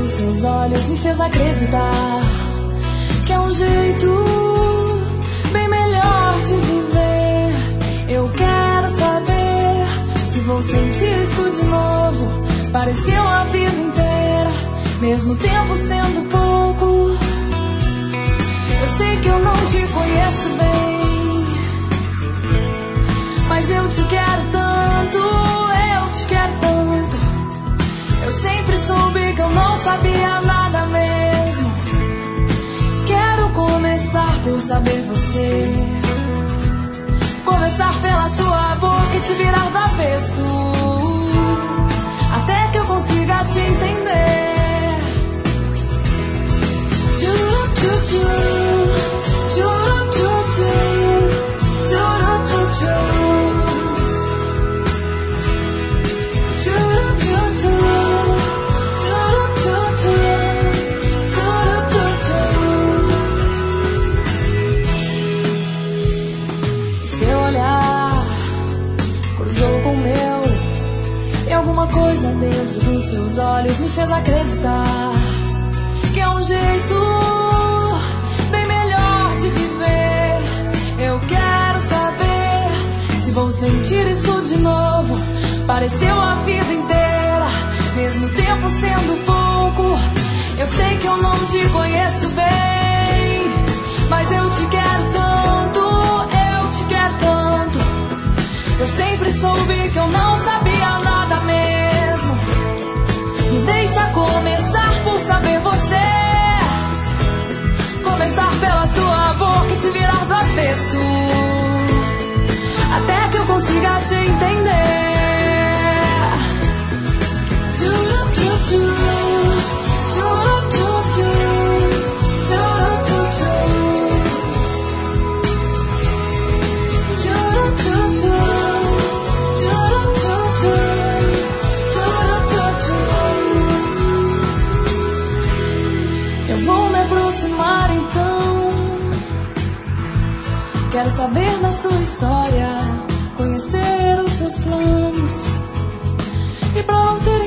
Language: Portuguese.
dos seus olhos me fez acreditar que é um jeito bem melhor de viver. Eu quero saber se vou sentir isso de novo. Pareceu a vida inteira, mesmo tempo sendo pouco. Eu sei que eu não te conheço bem, mas eu te quero tanto, eu te quero tanto. Eu sempre soube que eu não sabia nada mesmo. Quero começar por saber você, começar pela sua boca e te virar do avesso, até que eu consiga te entender. Seu olhar cruzou com o meu, e alguma coisa dentro dos seus olhos me fez acreditar que é um jeito bem melhor de viver. Eu quero saber se vou sentir isso de novo. Pareceu a vida inteira, mesmo tempo sendo pouco. Eu sei que eu não te conheço bem, mas eu te quero tanto, eu te quero tanto. Eu sempre soube que eu não sabia nada mesmo. Me deixa começar por saber você, começar pela sua boca e te virar do avesso, até que eu consiga te entender. Eu vou me aproximar então. Quero saber da sua história, conhecer os seus planos, e pra não ter